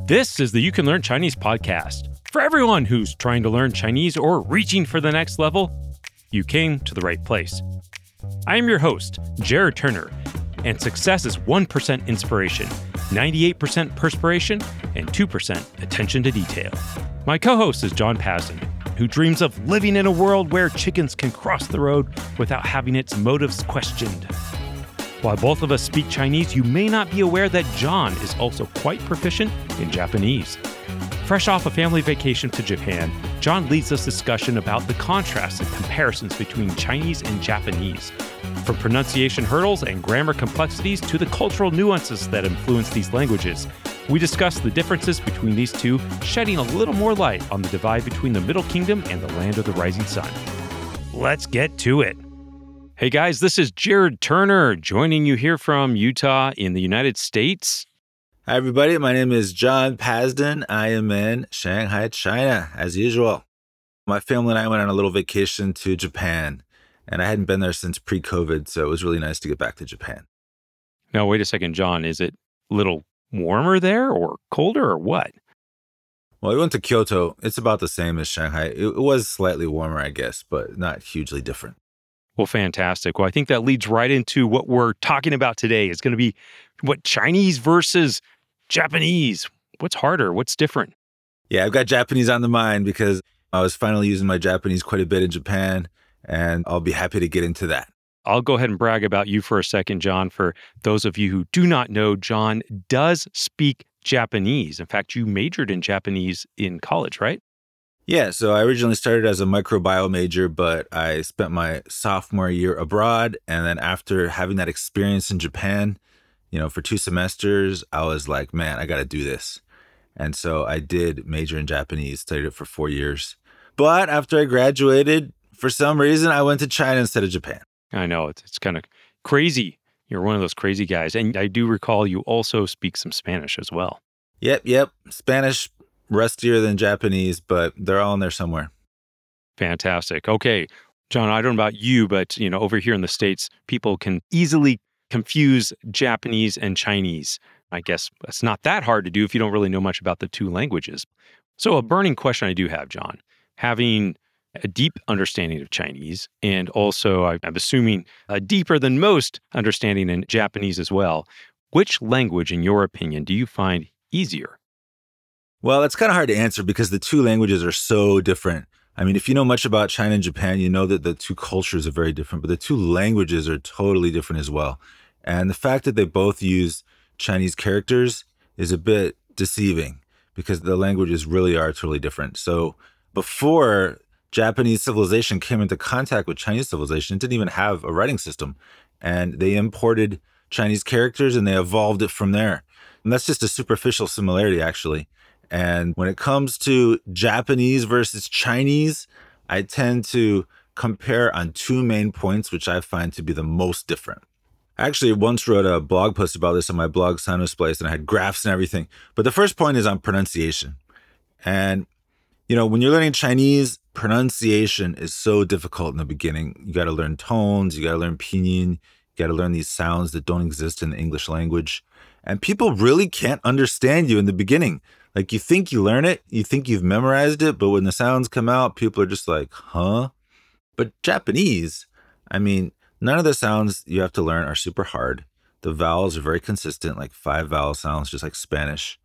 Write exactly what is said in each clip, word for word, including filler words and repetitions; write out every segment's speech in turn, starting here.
This is the You Can Learn Chinese podcast. For everyone who's trying to learn Chinese or reaching for the next level, you came to the right place. I am your host, Jared Turner, and success is one percent inspiration, ninety-eight percent perspiration, and two percent attention to detail. My co-host is John Pasden, who dreams of living in a world where chickens can cross the road without having its motives questioned. While both of us speak Chinese, you may not be aware that John is also quite proficient in Japanese. Fresh off a family vacation to Japan, John leads this discussion about the contrasts and comparisons between Chinese and Japanese, from pronunciation hurdles and grammar complexities to the cultural nuances that influence these languages. We discuss the differences between these two, shedding a little more light on the divide between the Middle Kingdom and the Land of the Rising Sun. Let's get to it. Hey guys, this is Jared Turner joining you here from Utah in the United States. Hi everybody, my name is John Pasden. I am in Shanghai, China, as usual. My family and I went on a little vacation to Japan, and I hadn't been there since pre-COVID, so it was really nice to get back to Japan. Now, wait a second, John, is it a little warmer there or colder or what? Well, we went to Kyoto. It's about the same as Shanghai. It was slightly warmer, I guess, but not hugely different. Well, fantastic. Well, I think that leads right into what we're talking about today. It's going to be what Chinese versus Japanese. What's harder? What's different? Yeah, I've got Japanese on the mind because I was finally using my Japanese quite a bit in Japan, and I'll be happy to get into that. I'll go ahead and brag about you for a second, John. For those of you who do not know, John does speak Japanese. In fact, you majored in Japanese in college, right? Yeah, so I originally started as a microbiome major, but I spent my sophomore year abroad. And then after having that experience in Japan, you know, for two semesters, I was like, man, I got to do this. And so I did major in Japanese, studied it for four years. But after I graduated, for some reason, I went to China instead of Japan. I know, it's, it's kind of crazy. You're one of those crazy guys. And I do recall you also speak some Spanish as well. Yep, yep. Spanish, rustier than Japanese, but they're all in there somewhere. Fantastic. Okay, John, I don't know about you, but you know, over here in the States, people can easily confuse Japanese and Chinese. I guess it's not that hard to do if you don't really know much about the two languages. So a burning question I do have, John, having a deep understanding of Chinese and also, I'm assuming, a deeper than most understanding in Japanese as well, which language, in your opinion, do you find easier? Well, it's kind of hard to answer because the two languages are so different. I mean, if you know much about China and Japan, you know that the two cultures are very different, but the two languages are totally different as well. And the fact that they both use Chinese characters is a bit deceiving because the languages really are totally different. So before Japanese civilization came into contact with Chinese civilization, it didn't even have a writing system. And they imported Chinese characters and they evolved it from there. And that's just a superficial similarity, actually. And when it comes to Japanese versus Chinese, I tend to compare on two main points, which I find to be the most different. I actually once wrote a blog post about this on my blog, Sound Place, and I had graphs and everything. But the first point is on pronunciation. And, you know, when you're learning Chinese, pronunciation is so difficult in the beginning. You got to learn tones, you got to learn pinyin, you got to learn these sounds that don't exist in the English language. And people really can't understand you in the beginning. Like, you think you learn it, you think you've memorized it, but when the sounds come out, people are just like, huh? But Japanese, I mean, none of the sounds you have to learn are super hard. The vowels are very consistent, like five vowel sounds, just like Spanish.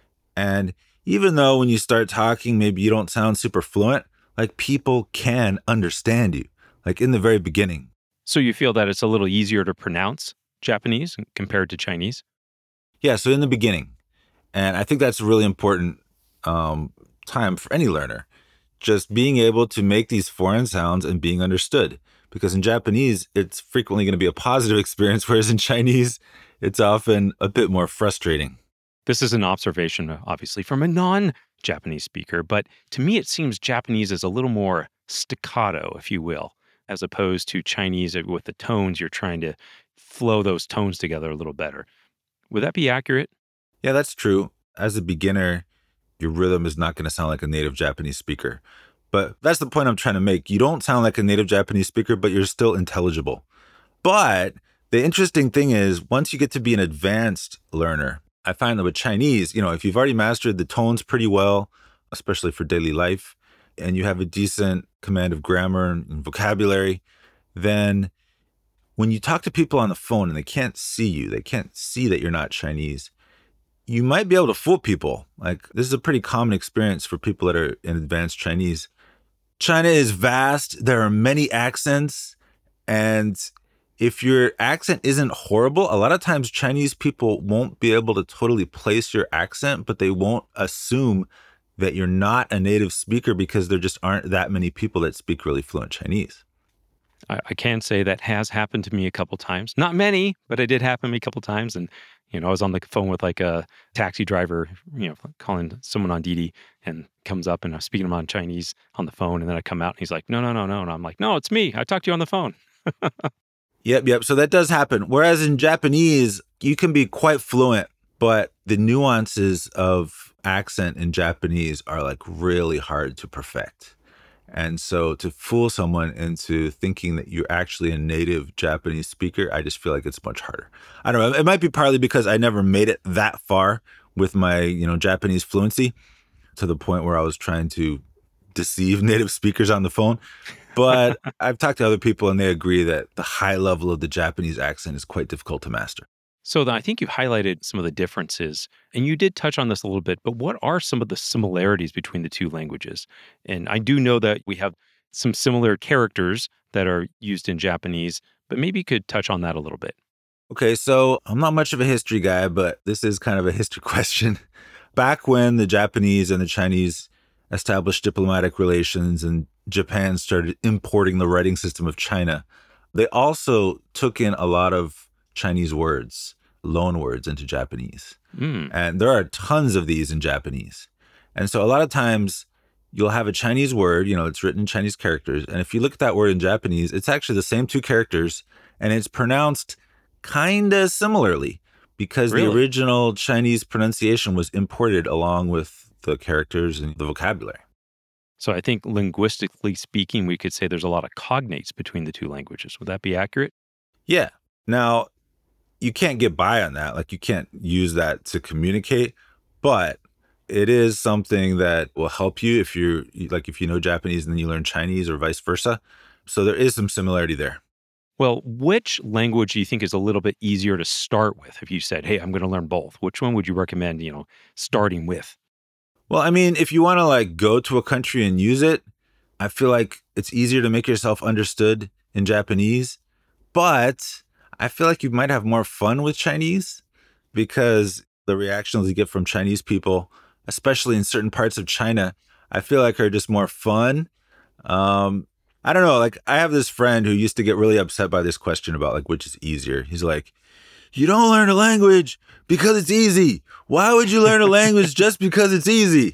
And even though when you start talking, maybe you don't sound super fluent, like people can understand you, like in the very beginning. So you feel that it's a little easier to pronounce Japanese compared to Chinese? Yeah, so in the beginning. And I think that's a really important um, time for any learner, just being able to make these foreign sounds and being understood. Because in Japanese, it's frequently going to be a positive experience, whereas in Chinese, it's often a bit more frustrating. This is an observation, obviously, from a non-Japanese speaker, but to me, it seems Japanese is a little more staccato, if you will, as opposed to Chinese with the tones. You're trying to flow those tones together a little better. Would that be accurate? Yeah, that's true. As a beginner, your rhythm is not going to sound like a native Japanese speaker. But that's the point I'm trying to make. You don't sound like a native Japanese speaker, but you're still intelligible. But the interesting thing is, once you get to be an advanced learner, I find that with Chinese, you know, if you've already mastered the tones pretty well, especially for daily life, and you have a decent command of grammar and vocabulary, then when you talk to people on the phone and they can't see you, they can't see that you're not Chinese, you might be able to fool people. Like, this is a pretty common experience for people that are in advanced Chinese. China is vast. There are many accents. And if your accent isn't horrible, a lot of times Chinese people won't be able to totally place your accent, but they won't assume that you're not a native speaker because there just aren't that many people that speak really fluent Chinese. I, I can say that has happened to me a couple times. Not many, but it did happen to me a couple times. And, you know, I was on the phone with like a taxi driver, you know, calling someone on Didi, and comes up and I'm speaking to him on Chinese on the phone. And then I come out and he's like, no, no, no, no. And I'm like, no, it's me. I talked to you on the phone. Yep, yep. So that does happen. Whereas in Japanese, you can be quite fluent, but the nuances of accent in Japanese are like really hard to perfect. And so to fool someone into thinking that you're actually a native Japanese speaker, I just feel like it's much harder. I don't know. It might be partly because I never made it that far with my, you know, Japanese fluency to the point where I was trying to deceive native speakers on the phone. But I've talked to other people and they agree that the high level of the Japanese accent is quite difficult to master. So I think you highlighted some of the differences, and you did touch on this a little bit, but what are some of the similarities between the two languages? And I do know that we have some similar characters that are used in Japanese, but maybe you could touch on that a little bit. Okay, so I'm not much of a history guy, but this is kind of a history question. Back when the Japanese and the Chinese established diplomatic relations and Japan started importing the writing system of China, they also took in a lot of Chinese words, loan words into Japanese. Mm. And there are tons of these in Japanese. And so a lot of times you'll have a Chinese word, you know, it's written in Chinese characters. And if you look at that word in Japanese, it's actually the same two characters and it's pronounced kind of similarly because really? the original Chinese pronunciation was imported along with the characters and the vocabulary. So I think linguistically speaking, we could say there's a lot of cognates between the two languages. Would that be accurate? Yeah. Now, you can't get by on that. Like, you can't use that to communicate, but it is something that will help you if you're, like, if you know Japanese and then you learn Chinese or vice versa. So there is some similarity there. Well, which language do you think is a little bit easier to start with? If you said, hey, I'm going to learn both, which one would you recommend, you know, starting with? Well, I mean, if you want to like go to a country and use it, I feel like it's easier to make yourself understood in Japanese, but I feel like you might have more fun with Chinese because the reactions you get from Chinese people, especially in certain parts of China, I feel like are just more fun. Um, I don't know. Like, I have this friend who used to get really upset by this question about like, which is easier. He's like, you don't learn a language because it's easy. Why would you learn a language just because it's easy?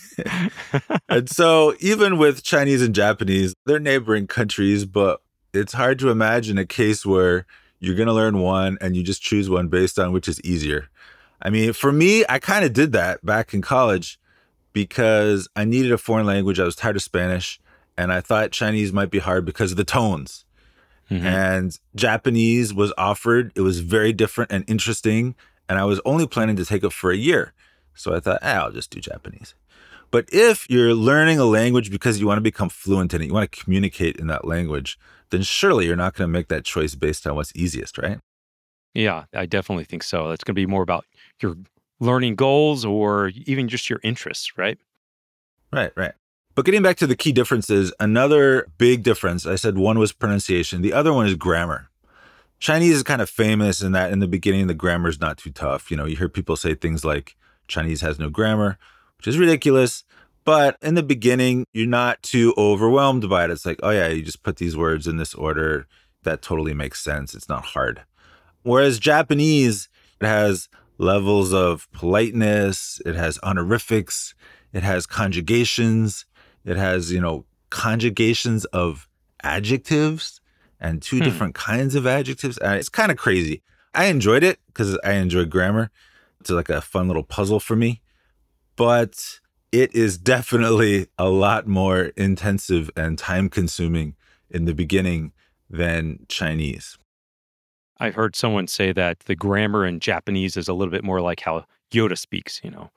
And so even with Chinese and Japanese, they're neighboring countries, but it's hard to imagine a case where you're going to learn one and you just choose one based on which is easier. I mean, for me, I kind of did that back in college because I needed a foreign language. I was tired of Spanish and I thought Chinese might be hard because of the tones. Mm-hmm. And Japanese was offered. It was very different and interesting. And I was only planning to take it for a year. So I thought, eh, I'll just do Japanese. But if you're learning a language because you want to become fluent in it, you want to communicate in that language, then surely you're not going to make that choice based on what's easiest, right? Yeah, I definitely think so. It's going to be more about your learning goals or even just your interests, right? Right, right. But getting back to the key differences, another big difference, I said one was pronunciation. The other one is grammar. Chinese is kind of famous in that in the beginning, the grammar is not too tough. You know, you hear people say things like Chinese has no grammar, which is ridiculous. But in the beginning, you're not too overwhelmed by it. It's like, oh yeah, you just put these words in this order. That totally makes sense. It's not hard. Whereas Japanese, it has levels of politeness. It has honorifics. It has conjugations. It has, you know, conjugations of adjectives and two hmm. different kinds of adjectives. And it's kind of crazy. I enjoyed it because I enjoy grammar. It's like a fun little puzzle for me. But it is definitely a lot more intensive and time consuming in the beginning than Chinese. I've heard someone say that the grammar in Japanese is a little bit more like how Yoda speaks, you know.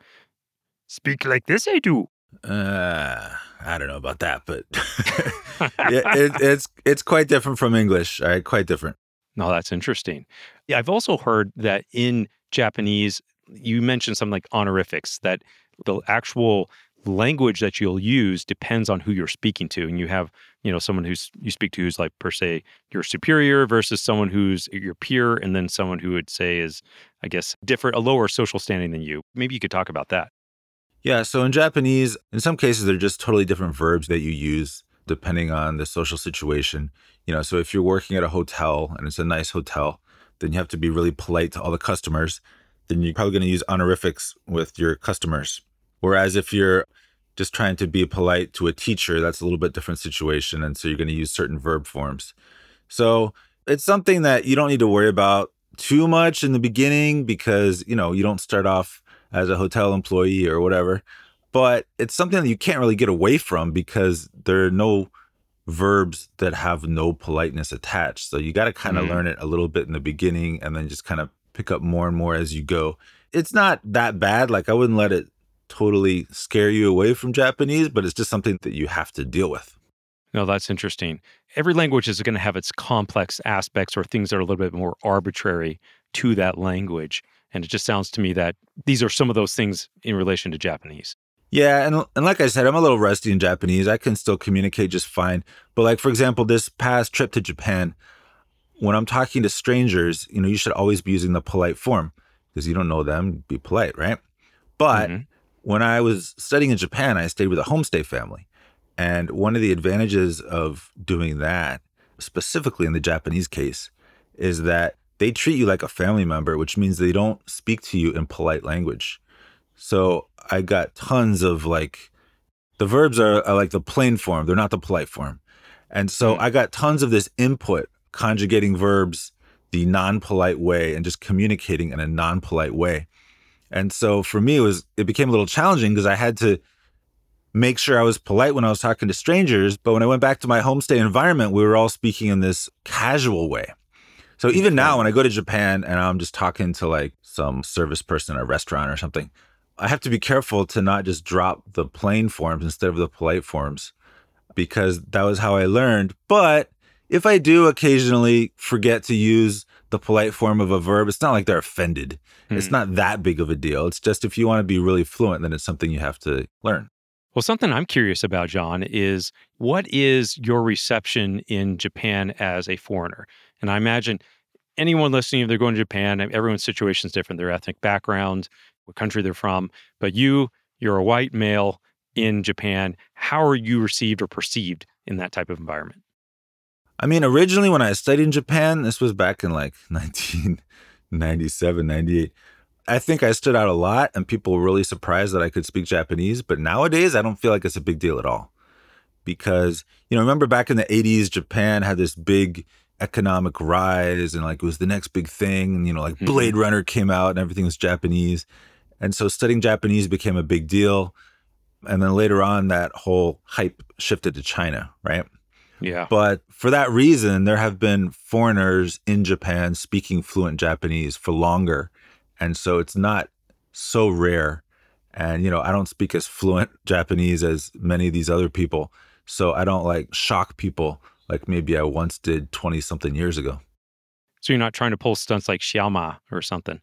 Speak like this, I do. Uh, I don't know about that, but yeah, it, it's it's quite different from English. All right, quite different. No, that's interesting. Yeah, I've also heard that in Japanese, you mentioned something like honorifics, that the actual language that you'll use depends on who you're speaking to. And you have, you know, someone who's you speak to who's like per se your superior versus someone who's your peer, and then someone who would say is, I guess, different, a lower social standing than you. Maybe you could talk about that. Yeah, so in Japanese, in some cases, they're just totally different verbs that you use depending on the social situation. You know, so if you're working at a hotel and it's a nice hotel, then you have to be really polite to all the customers. Then you're probably going to use honorifics with your customers. Whereas if you're just trying to be polite to a teacher, that's a little bit different situation. And so you're going to use certain verb forms. So it's something that you don't need to worry about too much in the beginning because, you know, you don't start off as a hotel employee or whatever. But it's something that you can't really get away from because there are no verbs that have no politeness attached. So you got to kind of mm-hmm. learn it a little bit in the beginning and then just kind of pick up more and more as you go. It's not that bad. Like I wouldn't let it totally scare you away from Japanese, but it's just something that you have to deal with. No, that's interesting. Every language is going to have its complex aspects or things that are a little bit more arbitrary to that language. And it just sounds to me that these are some of those things in relation to Japanese. Yeah, and and like I said, I'm a little rusty in Japanese. I can still communicate just fine. But like, for example, this past trip to Japan, when I'm talking to strangers, you know, you should always be using the polite form because you don't know them, be polite, right? But mm-hmm. when I was studying in Japan, I stayed with a homestay family. And one of the advantages of doing that, specifically in the Japanese case, is that they treat you like a family member, which means they don't speak to you in polite language. So I got tons of like, the verbs are, are like the plain form. They're not the polite form. And so mm. I got tons of this input, conjugating verbs the non-polite way and just communicating in a non-polite way. And so for me, it was it became a little challenging because I had to make sure I was polite when I was talking to strangers. But when I went back to my homestay environment, we were all speaking in this casual way. So even now, when I go to Japan and I'm just talking to like some service person at a restaurant or something, I have to be careful to not just drop the plain forms instead of the polite forms, because that was how I learned. But if I do occasionally forget to use the polite form of a verb, it's not like they're offended. Hmm. It's not that big of a deal. It's just if you want to be really fluent, then it's something you have to learn. Well, something I'm curious about, John, is what is your reception in Japan as a foreigner? And I imagine anyone listening, if they're going to Japan, everyone's situation is different, their ethnic background, what country they're from. But you, you're a white male in Japan. How are you received or perceived in that type of environment? I mean, originally when I studied in Japan, this was back in like nineteen ninety-seven, ninety-eight. I think I stood out a lot and people were really surprised that I could speak Japanese. But nowadays, I don't feel like it's a big deal at all. Because, you know, remember back in the eighties, Japan had this big economic rise and like it was the next big thing. And, you know, like mm-hmm. Blade Runner came out and everything was Japanese. And so studying Japanese became a big deal. And then later on, that whole hype shifted to China, right? Yeah. But for that reason, there have been foreigners in Japan speaking fluent Japanese for longer. And so it's not so rare. And, you know, I don't speak as fluent Japanese as many of these other people. So I don't like shock people like maybe I once did twenty something years ago. So you're not trying to pull stunts like Xiaoma or something?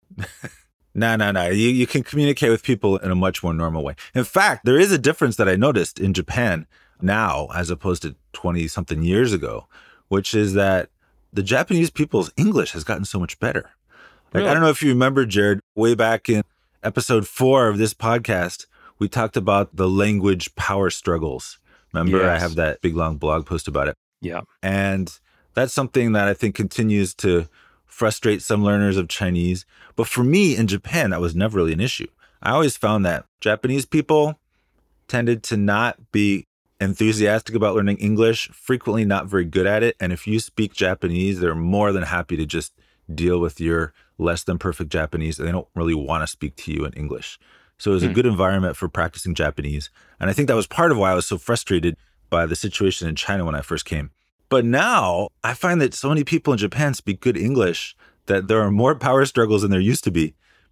No, no, no. You, you can communicate with people in a much more normal way. In fact, there is a difference that I noticed in Japan now as opposed to twenty something years ago, which is that the Japanese people's English has gotten so much better. Like, really? I don't know if you remember, Jared, way back in episode four of this podcast, we talked about the language power struggles. Remember, yes. I have that big long blog post about it. Yeah. And that's something that I think continues to frustrate some learners of Chinese. But for me in Japan, that was never really an issue. I always found that Japanese people tended to not be enthusiastic about learning English, frequently not very good at it. And if you speak Japanese, they're more than happy to just deal with your less than perfect Japanese. And they don't really want to speak to you in English. So it was mm. a good environment for practicing Japanese. And I think that was part of why I was so frustrated by the situation in China when I first came. But now I find that so many people in Japan speak good English that there are more power struggles than there used to be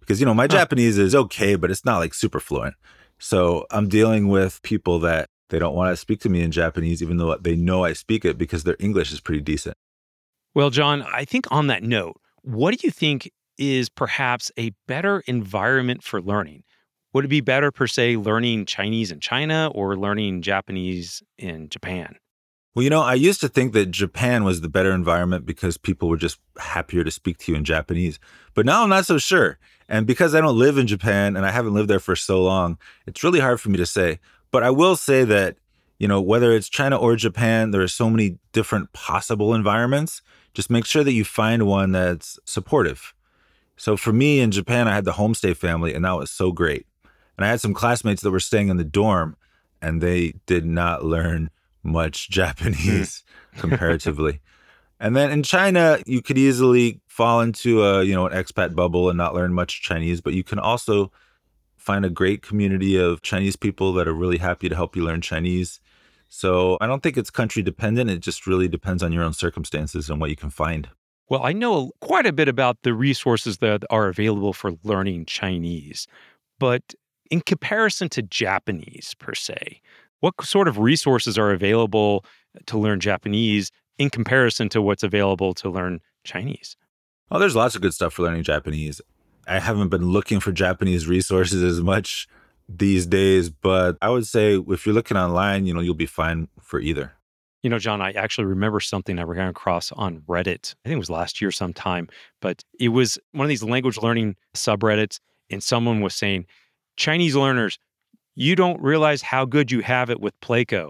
Because, you know, my Huh. Japanese is okay, but it's not like super fluent. So I'm dealing with people that they don't want to speak to me in Japanese, even though they know I speak it because their English is pretty decent. Well, John, I think on that note, what do you think is perhaps a better environment for learning? Would it be better, per se, learning Chinese in China or learning Japanese in Japan? Well, you know, I used to think that Japan was the better environment because people were just happier to speak to you in Japanese. But now I'm not so sure. And because I don't live in Japan and I haven't lived there for so long, it's really hard for me to say. But I will say that, you know, whether it's China or Japan, there are so many different possible environments. Just make sure that you find one that's supportive. So for me in Japan, I had the homestay family, and that was so great. And I had some classmates that were staying in the dorm, and they did not learn much Japanese comparatively. And then in China, you could easily fall into a, you know, an expat bubble and not learn much Chinese, but you can also find a great community of Chinese people that are really happy to help you learn Chinese. So I don't think it's country dependent. It just really depends on your own circumstances and what you can find. Well, I know quite a bit about the resources that are available for learning Chinese, but in comparison to Japanese per se, what sort of resources are available to learn Japanese in comparison to what's available to learn Chinese? Oh, there's lots of good stuff for learning Japanese. I haven't been looking for Japanese resources as much these days, but I would say if you're looking online, you know, you'll be fine for either. You know, John, I actually remember something I ran across on Reddit. I think it was last year sometime, but it was one of these language learning subreddits, and someone was saying, Chinese learners, you don't realize how good you have it with Pleiko.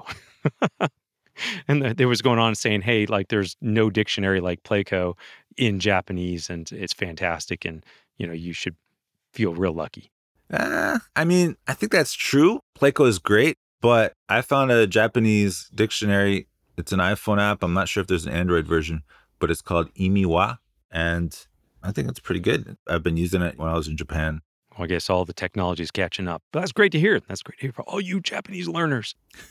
And th- there was going on saying, hey, like there's no dictionary like Pleiko in Japanese, and it's fantastic, and you know, you should feel real lucky. Uh, I mean, I think that's true. Pleiko is great, but I found a Japanese dictionary. It's an iPhone app. I'm not sure if there's an Android version, but it's called Imiwa, and I think it's pretty good. I've been using it when I was in Japan. Well, I guess all the technology is catching up. But that's great to hear. That's great to hear for all you Japanese learners.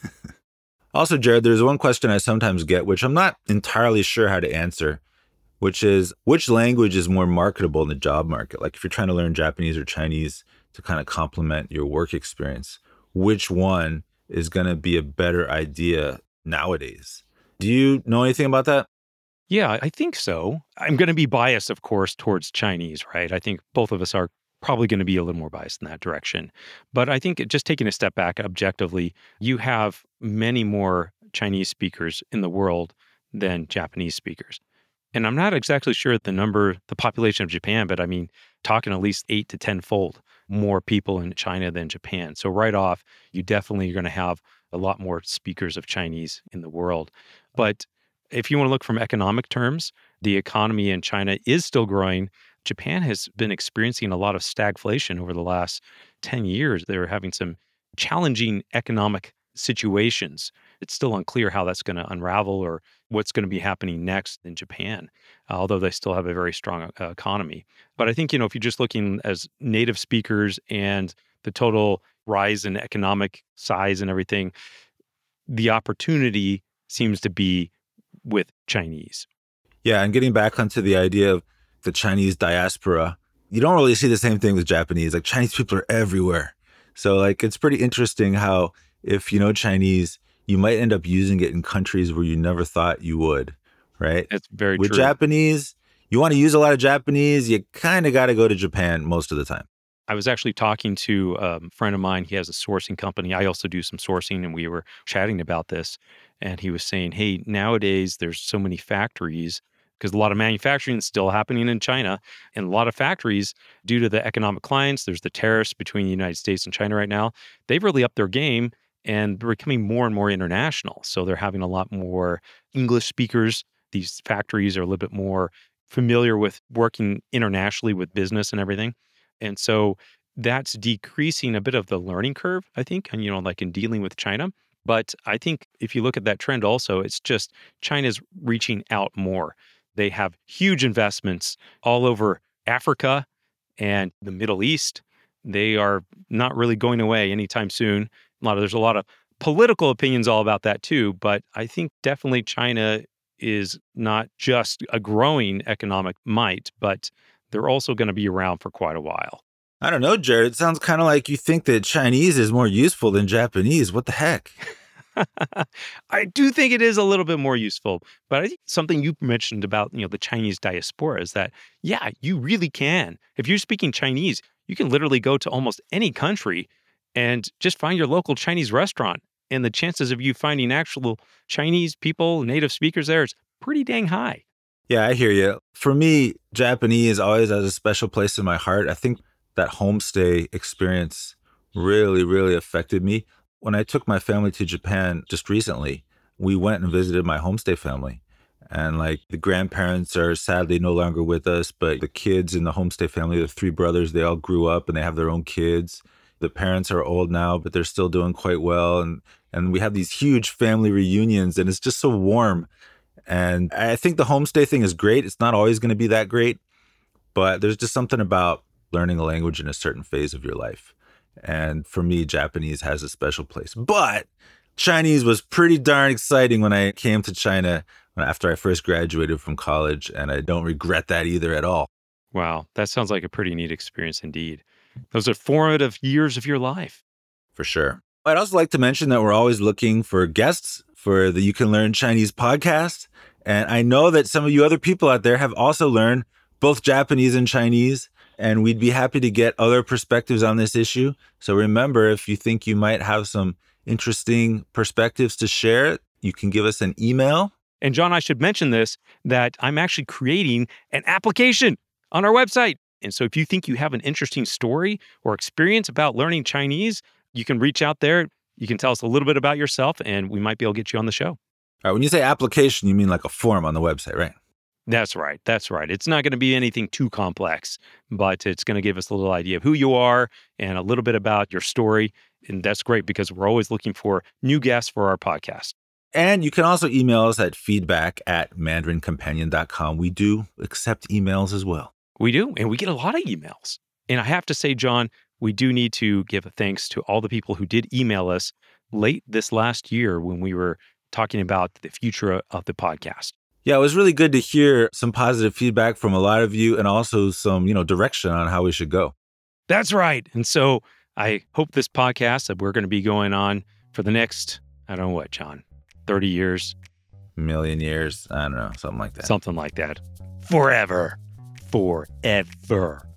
Also, Jared, there's one question I sometimes get, which I'm not entirely sure how to answer, which is which language is more marketable in the job market? Like if you're trying to learn Japanese or Chinese to kind of complement your work experience, which one is going to be a better idea nowadays? Do you know anything about that? Yeah, I think so. I'm going to be biased, of course, towards Chinese, right? I think both of us are probably going to be a little more biased in that direction. But I think just taking a step back objectively, you have many more Chinese speakers in the world than Japanese speakers. And I'm not exactly sure the number, the population of Japan, but I mean, talking at least eight to tenfold more people in China than Japan. So right off, you definitely are going to have a lot more speakers of Chinese in the world. But if you want to look from economic terms, the economy in China is still growing. Japan has been experiencing a lot of stagflation over the last ten years. They're having some challenging economic situations. It's still unclear how that's going to unravel or what's going to be happening next in Japan, uh, although they still have a very strong uh, economy. But I think, you know, if you're just looking as native speakers and the total rise in economic size and everything, the opportunity seems to be with Chinese. Yeah, and getting back onto the idea of the Chinese diaspora, you don't really see the same thing with Japanese. Like Chinese people are everywhere. So like it's pretty interesting how if you know Chinese, you might end up using it in countries where you never thought you would, right? That's very With true. Japanese, you want to use a lot of Japanese, you kind of got to go to Japan most of the time. I was actually talking to um, a friend of mine. He has a sourcing company. I also do some sourcing, and we were chatting about this. And he was saying, hey, nowadays there's so many factories because a lot of manufacturing is still happening in China. And a lot of factories, due to the economic clients, there's the tariffs between the United States and China right now. They've really upped their game and they're becoming more and more international. So they're having a lot more English speakers. These factories are a little bit more familiar with working internationally with business and everything. And so that's decreasing a bit of the learning curve, I think, and, you know, like in dealing with China. But I think if you look at that trend also, it's just China's reaching out more. They have huge investments all over Africa and the Middle East. They are not really going away anytime soon. A lot of, there's a lot of political opinions all about that too. But I think definitely China is not just a growing economic might, but they're also going to be around for quite a while. I don't know, Jared. It sounds kind of like you think that Chinese is more useful than Japanese. What the heck? I do think it is a little bit more useful, but I think something you mentioned about, you know, the Chinese diaspora is that, yeah, you really can. If you're speaking Chinese, you can literally go to almost any country and just find your local Chinese restaurant. And the chances of you finding actual Chinese people, native speakers there, is pretty dang high. Yeah, I hear you. For me, Japanese always has a special place in my heart. I think that homestay experience really, really affected me. When I took my family to Japan just recently, we went and visited my homestay family. And like the grandparents are sadly no longer with us, but the kids in the homestay family, the three brothers, they all grew up and they have their own kids. The parents are old now, but they're still doing quite well. And and we have these huge family reunions and it's just so warm. And I think the homestay thing is great. It's not always going to be that great, but there's just something about learning a language in a certain phase of your life. And for me, Japanese has a special place. But Chinese was pretty darn exciting when I came to China after I first graduated from college. And I don't regret that either at all. Wow, that sounds like a pretty neat experience indeed. Those are formative years of your life. For sure. I'd also like to mention that we're always looking for guests for the You Can Learn Chinese podcast. And I know that some of you other people out there have also learned both Japanese and Chinese, and we'd be happy to get other perspectives on this issue. So remember, if you think you might have some interesting perspectives to share, you can give us an email. And John, I should mention this, that I'm actually creating an application on our website. And so if you think you have an interesting story or experience about learning Chinese, you can reach out there. You can tell us a little bit about yourself, and we might be able to get you on the show. All right, when you say application, you mean like a form on the website, right? That's right. That's right. It's not going to be anything too complex, but it's going to give us a little idea of who you are and a little bit about your story. And that's great because we're always looking for new guests for our podcast. And you can also email us at feedback at mandarin companion dot com. We do accept emails as well. We do. And we get a lot of emails. And I have to say, John, we do need to give a thanks to all the people who did email us late this last year when we were talking about the future of the podcast. Yeah, it was really good to hear some positive feedback from a lot of you and also some, you know, direction on how we should go. That's right. And so I hope this podcast that we're going to be going on for the next, I don't know what, John, thirty years? Million years? I don't know, something like that. Something like that. Forever. Forever.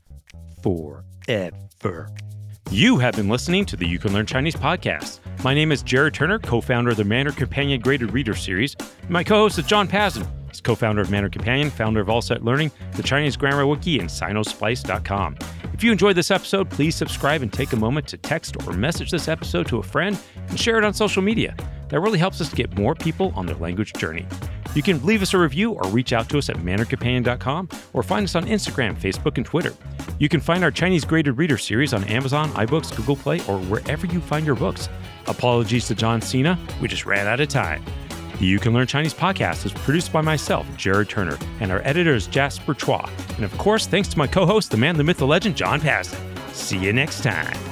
Forever. You have been listening to the You Can Learn Chinese podcast. My name is Jared Turner, co-founder of the Mandarin Companion Graded Reader Series. My co-host is John Pazin. He's co-founder of Mandarin Companion, founder of All Set Learning, the Chinese Grammar Wiki, and Sinosplice dot com. If you enjoyed this episode, please subscribe and take a moment to text or message this episode to a friend and share it on social media. That really helps us to get more people on their language journey. You can leave us a review or reach out to us at mandarin companion dot com or find us on Instagram, Facebook, and Twitter. You can find our Chinese Graded Reader series on Amazon, iBooks, Google Play, or wherever you find your books. Apologies to John Cena, we just ran out of time. The You Can Learn Chinese podcast is produced by myself, Jared Turner, and our editor is Jasper Chua. And of course, thanks to my co-host, the man, the myth, the legend, John Pazin. See you next time.